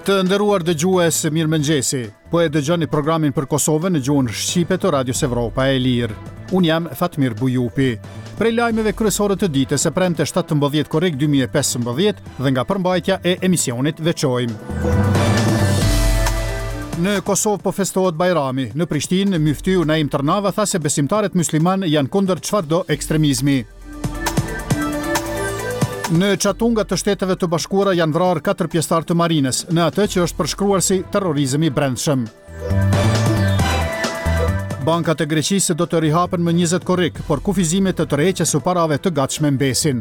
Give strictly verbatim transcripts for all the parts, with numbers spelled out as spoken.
Të nderuar dëgjues, mirëmëngjesi. Po e dëgjoni programin për Kosovën në gjuhën shqipe të Radios Evropa e Lirë. Unë jam Fatmir Bujupi. Prej lajmeve kryesore të ditës së premte shtatëmbëdhjetë korrik dy mijë e pesëmbëdhjetë dhe nga përmbajtja e emisionit veçojmë. Në Kosovë po festohet Bajrami. Në Prishtinë, myftyu Naim Tërnava tha se besimtarët musliman janë kundër çfarëdo ekstremizmi. Në çatunga të Shteteve të Bashkuara janë vrarë katër pjesëtar të marinës, në atë që është përshkruar si terrorizëm i brendshëm. Bankat e Greqisë do të rihapen më njëzet korrik, por kufizimet të tërheqjes së parave të gatshme mbesin.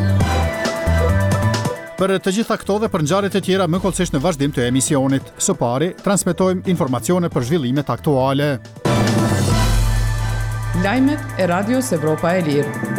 Për të gjitha këto dhe për ngjarjet e tjera më kollësisht në vazhdim të emisionit. Së pari, transmetojmë informacione për zhvillimet aktuale. Lajmet e Radios Evropa e Lirë.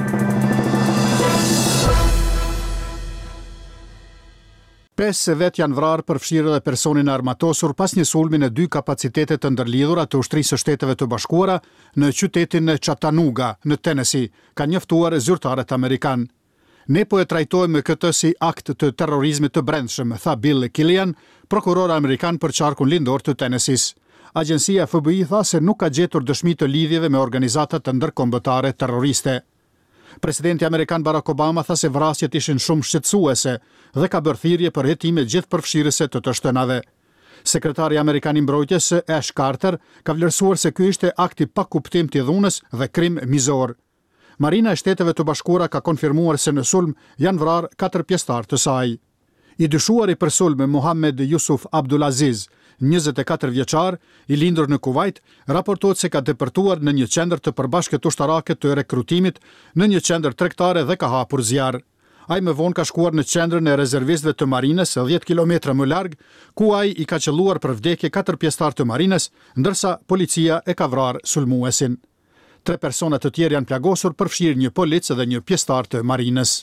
Pesë vet janë vrarë përfshirë dhe personin e armatosur pas një sulmi në dy kapacitete të ndërlidhura të ushtrisë së Shteteve të Bashkuara në qytetin Chattanooga, në Tennessee, ka njoftuar zyrtarët amerikan. Ne po e trajtojmë këtë si akt të terrorizmit të brendshëm, tha Bill Killian, prokuror amerikan për qarkun lindor të Tennessee. Agjencia F B I tha se nuk ka gjetur dëshmi të lidhjeve me organizata të ndërkombëtare terroriste. Presidenti amerikan Barack Obama tha se vrasjet ishin shumë shqetësuese dhe ka bërë thirrje për hetime gjithëpërfshirëse të të shtënave. Sekretari amerikan i mbrojtjes Ash Carter ka vlerësuar se ky ishte akti pa kuptim të dhunës dhe krim mizor. Marina e Shteteve të Bashkuara ka konfirmuar se në sulm janë vrarë katër pjesëtar të saj. I dyshuari për sulm Mohammed Yusuf Abdulaziz, njëzet e katër vjeçar, i lindur në Kuvajt, raportohet se ka depërtuar në një qendër të përbashkët ushtarake të rekrutimit, në një qendër tregtare dhe ka hapur zjarr. Ai më vonë ka shkuar në qendrën e rezervistëve të marinës dhjetë kilometra më larg, ku ai i ka qelluar për vdekje katër pjesëtar të marinës, ndërsa policia e ka vrarë sulmuesin. Tre persona të tjerë janë plagosur, përfshirë një polic dhe një pjesëtar të marinës.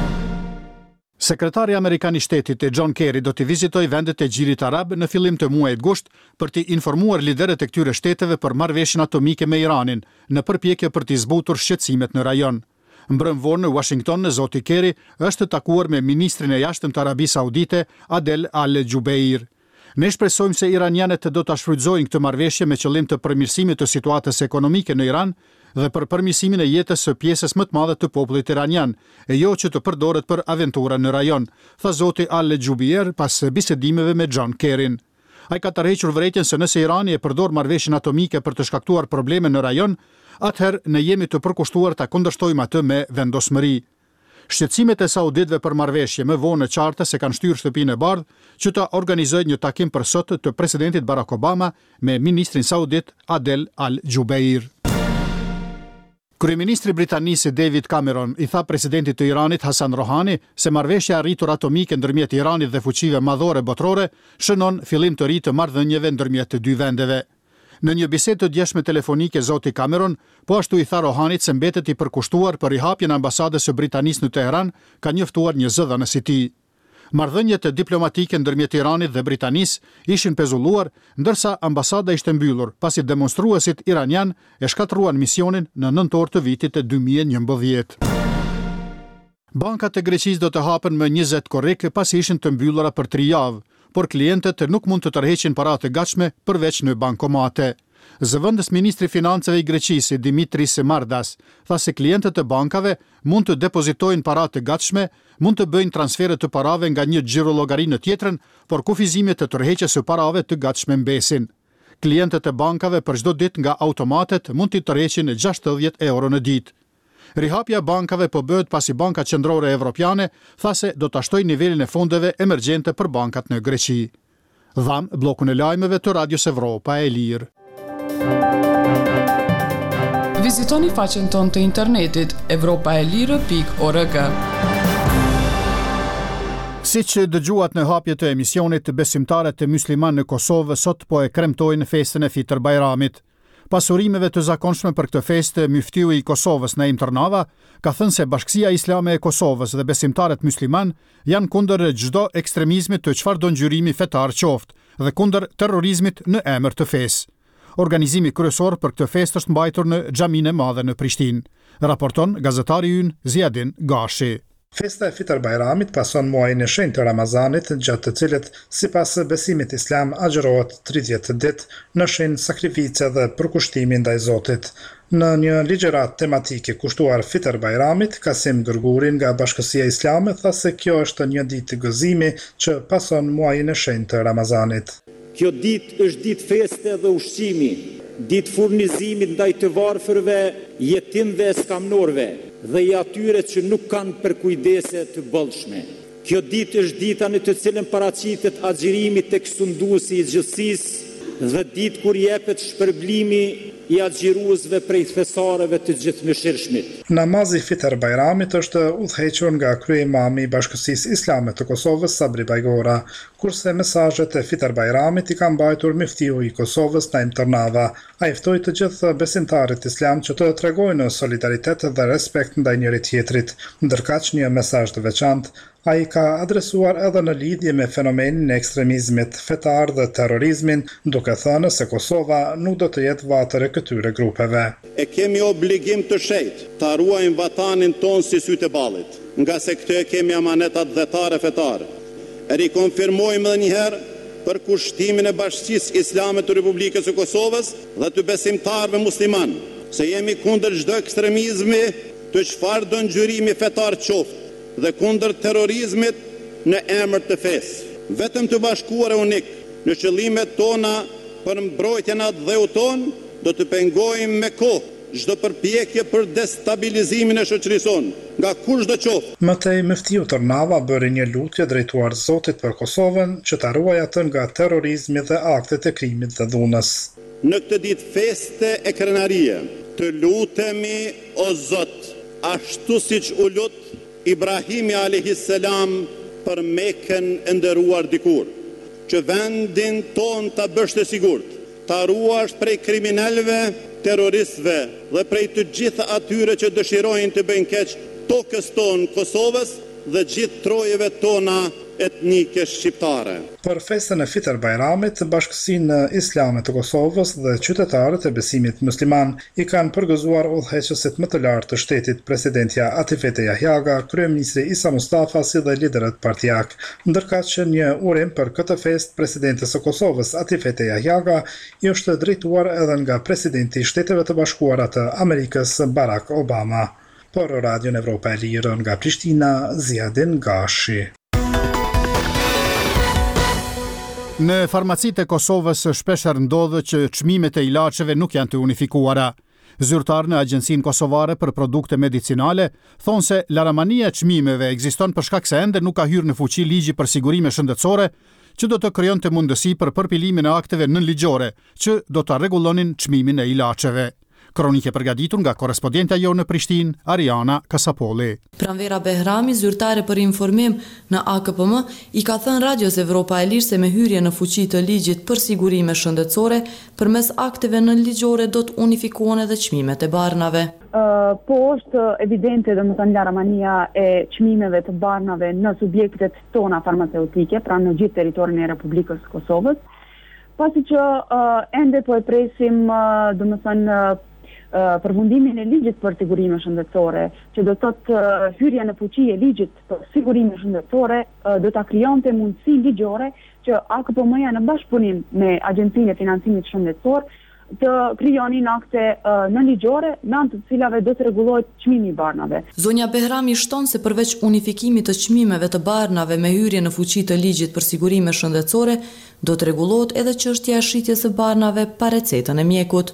Sekretari amerikan i shtetit John Kerry do të vizitoj vendet e Gjirit Arab në fillim të muajit gusht për të informuar liderët e këtyre shteteve për marrëveshjen atomike me Iranin, në përpjekje për të zbutur shqetësimet në rajon. Mbrëm vonë në Washington, zoti Kerry është takuar me ministrin e jashtëm të Arabisë Saudite Adel Al-Jubeir. Ne shpresojmë se iranianët do ta shfrytëzojnë këtë marrëveshje me qëllim të përmirësimit të situatës ekonomike në Iran dhe për përmirësimin e jetës së pjesës më të madhe të popullit iranian, e jo që të përdoret për aventura në rajon, tha zoti Al-Jubeir pas bisedimeve me John Kerryn. Ai ka tërhequr vërejtjen se nëse Irani e përdor marrëveshjen atomike për të shkaktuar probleme në rajon, atëherë ne jemi të përkushtuar ta kundërshtojmë atë me vendosmëri. Shqetësimet e sauditëve për marrëveshje më vonë në qartë se kanë shtyrë shtëpinë e bardhë që ta organizojë një takim për sot të presidentit Barack Obama me ministrin saudit Adel Al-Jubeir. Kryeministri britanisë David Cameron i tha presidentit të Iranit Hasan Rohani se marrëveshja arritur atomike ndërmjet Iranit dhe fuqive madhore botërore shënon fillim të ri të marrëdhënieve ndërmjet të dy vendeve. Në një bisedë të djeshme telefonike, zoti Cameron po ashtu i tha Rohanit se mbetet i përkushtuar për rihapjen e ambasadës së Britanisë në Teheran, ka njoftuar një zëdhënës i tij. Marrëdhëniet diplomatike ndërmjet Iranit dhe Britanisë ishin pezulluar, ndërsa ambasada ishte mbyllur, pasi demonstruesit iranian e shkatruan misionin në nëntor të vitit dy mijë e njëmbëdhjetë. Bankat e Greqisë do të hapen më njëzet korrik pasi ishin të mbyllura për tri javë, por klientët nuk mund të tërheqin paratë e gatshme përveç në bankomate. Zëvendës ministri financave i Greqisë Dimitris Mardas tha se klientët e bankave mund të depozitojnë paratë e gatshme, mund të bëjnë transfere të parave nga një xhirologari në tjetrën, por kufizimet të tërheqjes së parave të gatshme mbesin. Klientët e bankave për çdo ditë nga automatet mund të tërheqin gjashtëdhjetë euro në ditë. Rihapja bankave po bëhet pasi Banka Qendrore Evropiane tha se do ta shtojë nivelin e fondeve emergjente për bankat në Greqi. Dham bllokun e lajmeve të Radios Evropa e Lirë. Vizitoni faqen tonë të internetit evropaelire pikë org. Siç dëgjuat në hapje të emisionit, besimtarët e musliman në Kosovë sot po e kremtojnë festën e Fitër Bajramit. Pasurimeve të zakonshme për këtë festë, myftyu i Kosovës Naim Tërnava ka thënë se Bashkësia Islame e Kosovës dhe besimtarët musliman janë kundër çdo ekstremizmi të çfarëdo ngjyrimi fetar qoftë dhe kundër terrorizmit në emër të fesë. Organizimi kryesor për këtë festë është mbajtur në Xhaminë e Madhe në Prishtinë, raporton gazetari ynë Ziadin Gashi. Festa e Fitër Bajramit pason muajin e shenjtë të Ramazanit, gjatë të cilit sipas besimit islam agjërohet tridhjetë ditë në shenjë sakrifice dhe përkushtimi ndaj Zotit. Në një ligjërat tematike kushtuar Fitër Bajramit, Kasim Gërguri nga Bashkësia Islame tha se kjo është një ditë gëzimi që pason muajin e shenjtë të Ramazanit. Kjo ditë është ditë feste dhe ushqimi, ditë furnizimit ndaj të varfërve, jetimve e skamnorve dhe i atyre që nuk kanë përkujdese të bollshme. Kjo ditë është dita në të cilën paraqitet agjërimi tek sunduesi i gjithësisë dhe ditë kur jepet shpërblimi i agjëruesve prej thesareve të gjithëmëshirshmit. Namazi Fitër Bajramit është udhëhequr nga kryeimami i Bashkësisë Islame të Kosovës Sabri Bajgora, kurse mesazhet e Fitër Bajramit i ka mbajtur muftiu i Kosovës Naim Tërnava. Ai ftoi të gjithë besimtarët islam që të tregojnë solidaritet dhe respekt ndaj njëri tjetrit, ndërkaq një mesazh të veçantë ai ka adresuar edhe në lidhje me fenomenin e ekstremizmit fetar dhe terrorizmin, duke thënë se Kosova nuk do të jetë vatër e këtyre grupeve. E kemi obligim të shenjtë ta ruajmë vatanin ton si sytë e ballit, nga se këtë e kemi amanetat dhetare fetare. E rikonfirmojmë edhe një herë për kushtimin e Bashkisë Islame të Republikës së Kosovës dhe të besimtarëve musliman, se jemi kundër çdo ekstremizmi të çfarëdo ngjyrimi fetar qoftë dhe kundër terrorizmit në emër të fesë. Vetëm të bashkuar e unik në qëllimet tona për mbrojtjen e dheut ton, do të pengojmë me kohë çdo përpjekje për destabilizimin e shoqërisë sonë, nga kushdo qoftë. Mëtej muftiu Tërnava bëri një lutje drejtuar Zotit për Kosovën që ta ruajë atë nga terrorizmi dhe aktet e krimit dhe dhunës. Në këtë ditë feste e krenarie, të lutemi o Zot, ashtu siç u lut Ibrahimi alayhis salam për Mekën e nderuar dikur, që vendin ton ta bësh të sigurt, ta ruash prej kriminalëve, terroristëve dhe prej të gjitha atyre që dëshirojnë të bëjnë keq tokës tonë Kosovës dhe gjithë trojeve tona etnike shqiptare. Për festën e Fitër Bajramit, Bashkësinë Islame të Kosovës dhe qytetarët e besimit musliman i kanë përgëzuar udhëheqësit më të lartë të shtetit, presidentja Atifete Jahjaga, kryeministri Isa Mustafa si dhe liderët partijak, ndërkaq që një urim për këtë fest presidentes së Kosovës Atifete Jahjaga i është drejtuar edhe nga presidenti i Shteteve të Bashkuara të Amerikës Barack Obama. Për Radion Evropa e Lirë nga Prishtina, Ziadin Gashi. Në farmacitë e Kosovës shpeshherë ndodhë që çmimet e ilaçeve nuk janë të unifikuara. Zyrtar në Agjencinë Kosovare për Produkte Medicinale thonë se laramania e çmimeve ekziston për shkak se ende nuk ka hyrë në fuqi ligji për sigurime shëndetësore, që do të krijonte mundësi për përpilimin e akteve nënligjore që do të rregullonin çmimin e ilaçeve. Kronike përgatitur nga korrespondenta jo në Prishtinë, Ariana Kasapolli. Pranvera Behrami, zyrtare për informim në A K P M, i ka thënë Radios Evropa e Lirë se me hyrje në fuqi të ligjit për sigurime shëndetësore, përmes akteve nënligjore do të unifikohen edhe çmimet e barnave. Uh, po është evidente dhe më thënë laramania e çmimeve të barnave në subjektet tona farmaceutike, pra në gjithë territorin e Republikës së Kosovës, pasi që uh, ende po e presim uh, dhe më thënë uh, përfundimin e ligjit për sigurime shëndetësore, që do të thotë uh, hyrja në fuqi e ligjit për sigurime shëndetësore uh, do ta krijonte mundësi ligjore që A K P M-ja në bashkëpunim me Agjencinë e Financimit Shëndetësor të krijonin akte uh, nënligjore me anë të cilave do të rregullohet çmimi i barnave. Zonja Behrami shton se përveç unifikimit të çmimeve të barnave me hyrje në fuqi të ligjit për sigurime shëndetësore, do të rregullohet edhe çështja e shitjes së barnave pa recetën e mjekut.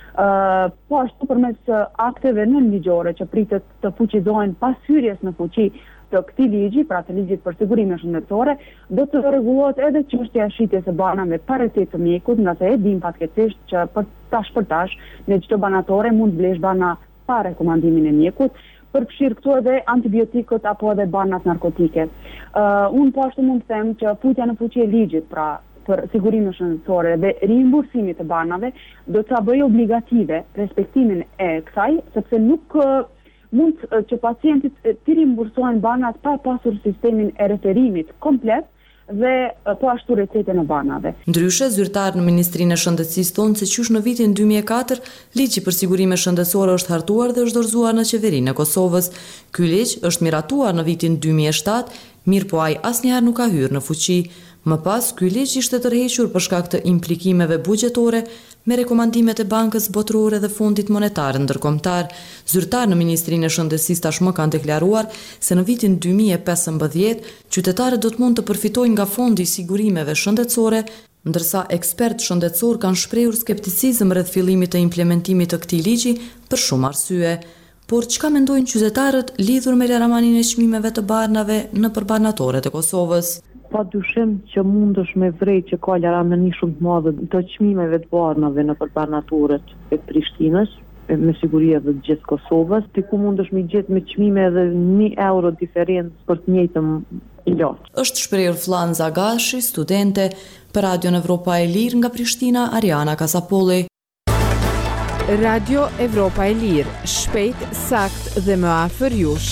Uh, po ashtu përmes akteve nënligjore që pritet të fuqizohen pas hyrjes në fuqi të këtij ligji, pra të ligjit për sigurime shëndetësore, do të rregullohet edhe çështja e shitjes së barnave pa recetë të mjekut, nga se e dim fatkeqësisht që për tash për tash në çdo banatore mund blesh barna pa rekomandimin e mjekut, përfshirë këtu edhe antibiotikët apo edhe barnat narkotike. Uh, unë po ashtu mund të them që futja në fuqi e ligjit, pra për sigurime shëndetësore dhe rimbursimit të barnave do të bëjë obligative respektimin e kësaj, sepse nuk uh, mund uh, që pacientit uh, të rimbursohen barnat pa pasur sistemin e referimit komplet dhe po ashtu recetën e banave. Ndryshe, zyrtar në Ministrinë e Shëndetësisë thonë se qysh në vitin dy mijë e katër, ligji për sigurime shëndetësore është hartuar dhe është dorëzuar në qeverinë e Kosovës. Ky ligj është miratuar në vitin dy mijë e shtatë, mirë po ai asnjëherë nuk ka hyrë në fuqi. Më pas, ky ligj ishte tërhequr për shkak të implikimeve buxhetore me rekomandimet e Bankës Botërore dhe Fondit Monetar Ndërkombëtar. Zyrtar në Ministrinë e Shëndetësisë tashmë kanë deklaruar se në vitin dy mijë e pesëmbëdhjetë qytetarët do të mund të përfitojnë nga Fondi i Sigurimeve Shëndetësore, ndërsa ekspertë shëndetësor kanë shprehur skepticizëm rreth fillimit të implementimit të këtij ligji për shumë arsye. Por çka mendojnë qytetarët lidhur me lëramanin e çmimeve të barnave në përbarnatoret e Kosovës? Pa dyshim që mund është me vrej që ka lëramani shumë të madhe të çmimeve të barnave në përbarnatoret e Prishtinës, me siguri edhe të gjithë Kosovës, ti ku mund është me gjetë me çmime edhe një euro diferencë për të njëjtën ilaç. Është shprehur Flan Zagashi, studente për Radion Evropa e Lirë nga Prishtina, Ariana Kasapolli. Radio Evropa e Lirë, shpejt, sakt dhe më afër jush.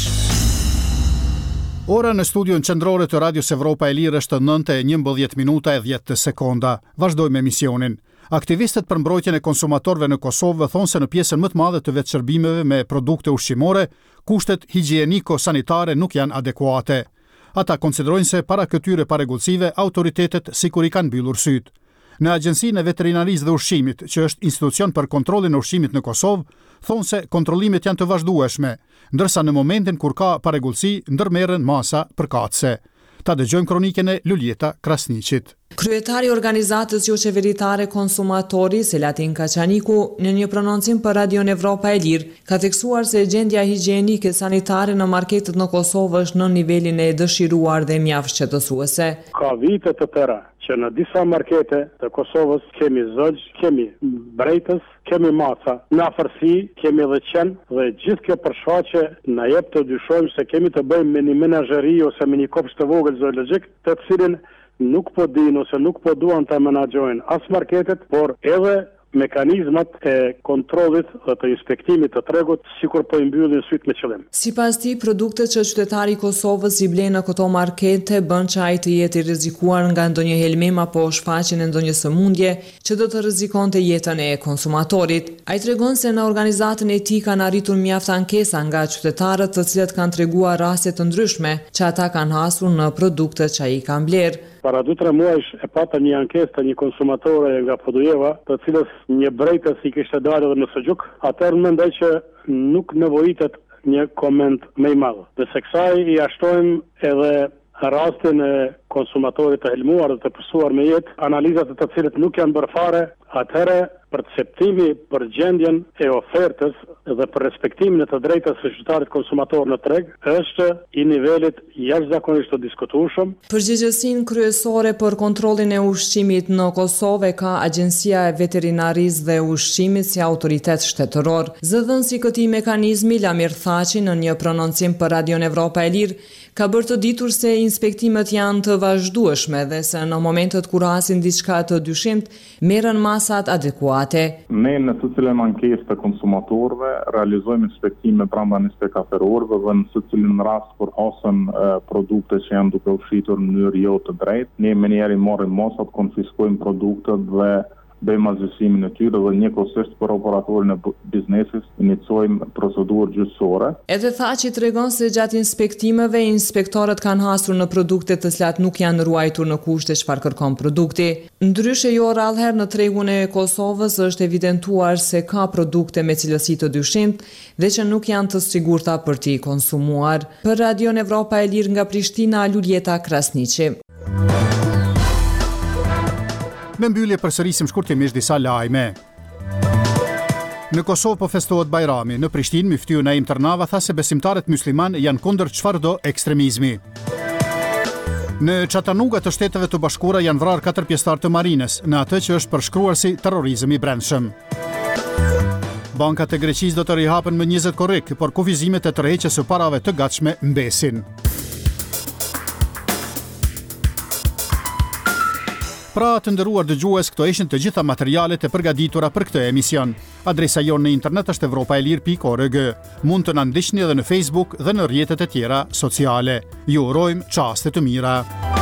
Ora në studion qendrore të Radios Evropa e Lirë është nëntë e njëmbëdhjetë minuta e dhjetë sekonda. Vazhdojmë emisionin. Aktivistët për mbrojtjen e konsumatorëve në Kosovë thonë se në pjesën më të madhe të vetëshërbimeve me produkte ushqimore, kushtet higjieniko-sanitare nuk janë adekuate. Ata konsiderojnë se para këtyre paregullësive autoritetet sikur i kanë mbyllur sytë. Në Agjencinë e Veterinarisë dhe Ushqimit, që është institucion për kontrollin e ushqimit në Kosovë, thonë se kontrollimet janë të vazhdueshme, ndërsa në momentin kur ka paregullësi ndërmerren masa përkatëse. Ta dëgjojmë kronikën e Luljeta Krasniqit. Kryetari i organizatës jo qeveritare Konsumatori, Selatin Kaçaniku, në një prononcim për Radion Evropa e Lirë, ka theksuar se gjendja higjienike sanitare në marketet në Kosovë është në nivelin e dëshiruar dhe mjaft shqetësuese. Ka vite të tëra që në disa markete të Kosovës kemi zogj, kemi brejtës, kemi maca, në afërsi kemi dhe qenë, dhe gjithë kjo përshfaqe na jep të dyshojmë se kemi të bëjmë me një menaxheri ose me një kopsht të vogël zoologjik, të cilin nuk po din ose nuk po duan të menaxhojnë as marketet, por edhe mekanizmat e kontrollit dhe të inspektimit të tregut, sikur po i mbyllin syt me qëllim. Sipas tij, produktet që qytetari i Kosovës i blen në këto markete bën që ai të jetë i rrezikuar nga ndonjë helmim apo shfaqjen e ndonjë sëmundje që do të rrezikonte jetën e konsumatorit. Ai tregon se në organizatën e tij kanë arritur mjaft ankesa nga qytetarët, të cilët kanë treguar raste të ndryshme që ata kanë hasur në produktet që ai ka mbledh. Para dy tre muajsh e pata një ankesë të një konsumatore nga Podujeva, të cilës një brejtës i kishte dalë në Seljuk. Atëherë mendoj që nuk nevojitet një koment më i madh. Pse kësaj i ashtojmë edhe rastin e konsumatorit të helmuar dhe të pësuar me jetë, analizat e të cilët nuk janë bërë fare, atëherë perceptimi për gjendjen e ofertës dhe për respektimin e të drejtës së qytetarit konsumator në treg është i nivelit jashtëzakonisht të diskutueshëm. Përgjegjësinë kryesore për kontrollin e ushqimit në Kosovë ka Agjencia e Veterinarisë dhe Ushqimit si autoritet shtetëror. Zëdhënësi i këtij mekanizmi, Lamir Thaçi, në një prononcim për Radion Evropa e Lirë, ka bërë të ditur se inspektimet janë të vazhdueshme dhe se në momentet kur hasin diçka të dyshimt, merren masat adekuate. Ne në të cilën ankesë të konsumatorëve realizojmë inspektime brenda njëzet e katër orëve dhe në të cilin rast kur hasen produkte që janë duke u shitur në mënyrë jo të drejtë, ne menjëherë marrim masat, konfiskojmë produktet dhe bëjmë azhësimin e tyre dhe njëkohësisht për operatorin e biznesit inicojmë procedurë gjyqësore. Edhe Thaçi tregon se gjatë inspektimeve inspektorët kanë hasur në produkte të cilat nuk janë ruajtur në kushte çfarë kërkon produkti. Ndryshe jo rrallëherë në tregun e Kosovës është evidentuar se ka produkte me cilësi të dyshimt dhe që nuk janë të sigurta për t'i konsumuar. Për Radion Evropa e Lirë nga Prishtina, Luljeta Krasniqi. Në mbyllje përsërisim shkurtimisht disa lajme. Në Kosovë po festohet Bajrami. Në Prishtinë, Myftyu Naim Tërnava tha se besimtarët musliman janë kundër çfarëdo ekstremizmi. Në Çatanuga të Shteteve të Bashkuara janë vrarë katër pjesëtar të marines, në atë që është përshkruar si terrorizëm i brendshëm. Bankat e Greqisë do të rihapen më njëzet korrik, por kufizimet e tërheqjes së parave të gatshme mbesin. Pra të nderuar dëgjues, këto ishin të gjitha materialet e përgatitura për këtë emision. Adresa jonë në internet është evropa e lirë pikë org. Mund të na ndiqni edhe në Facebook dhe në rrjetet e tjera sociale. Ju urojmë çaste të mira.